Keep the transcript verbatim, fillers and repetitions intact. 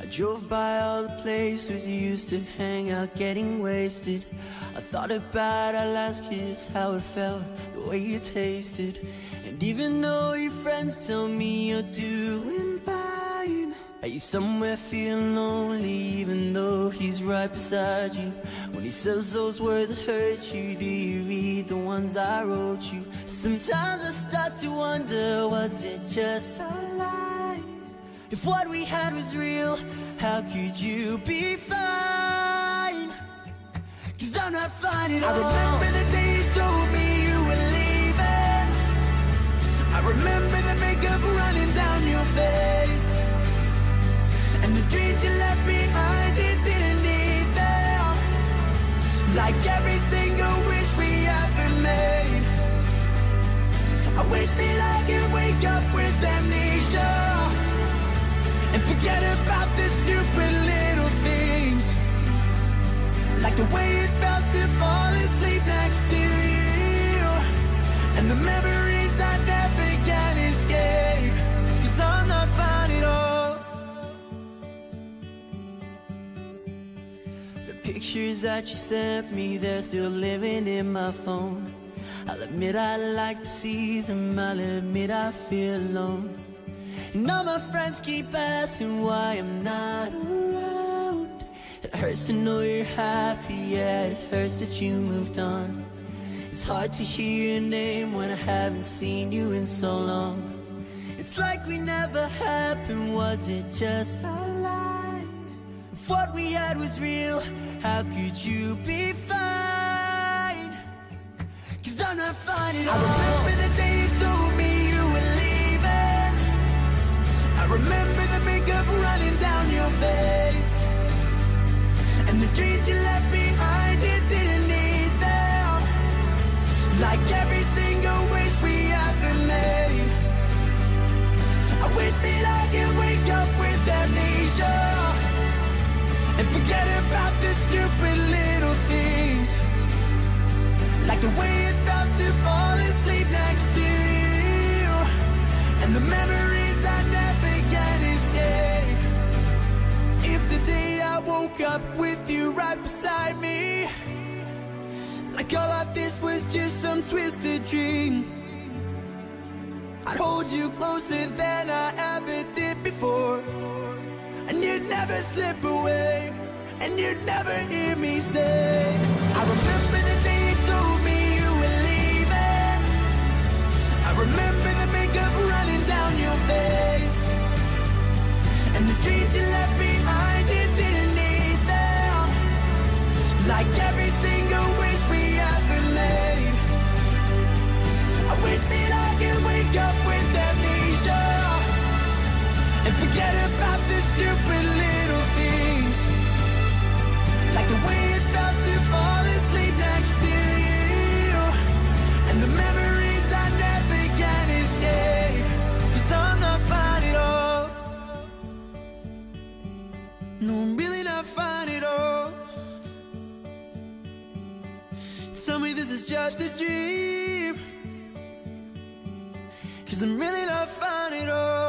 Drove by all the places you used to hang out getting wasted. I thought about our last kiss, how it felt, the way you tasted. And even though your friends tell me you're doing fine, are you somewhere feeling lonely even though he's right beside you? When he says those words that hurt you, do you read the ones I wrote you? Sometimes I start to wonder, was it just a lie? If what we had was real, how could you be fine? Cause I'm not fine at all. I remember the day you told me you were leaving. I remember the makeup running down your face, and the dreams you left behind, you didn't need them. Like every single wish we ever made. I wish that I could wake up with amnesia and forget about the stupid little things, like the way it felt to fall asleep next to you, and the memories I never can escape. Cause I'm not fine at all. The pictures that you sent me, they're still living in my phone. I'll admit I like to see them, I'll admit I feel alone. And all my friends keep asking why I'm not around. It hurts to know you're happy, yeah, it hurts that you moved on. It's hard to hear your name when I haven't seen you in so long. It's like we never happened, was it just a lie? If what we had was real, how could you be fine? Cause I'm not fine at all. I remember the day you told me you were leaving. I remember the makeup running down your face, and the dreams you left behind, you didn't need them. Like every single wish we ever made. I wish that I could wake up with amnesia and forget about the stupid little things, like the way it felt to fall asleep next to you, and the memories I never can escape. If today I woke up with you right beside me, like all of this was just some twisted dream, I'd hold you closer than I ever did before, and you'd never slip away, and you'd never hear me say, I remember the day you told me you were leaving. I remember the makeup running down your face, and the dreams you left behind, you didn't need them. Like every single wish we ever made. I wish that I could wake up with amnesia and forget about the stupid little things, like the way it felt to fall asleep next to you, and the memories I never can escape. Cause I'm not fine at all. No, I'm really not fine at all. Tell me this is just a dream, cause I'm really not fine at all.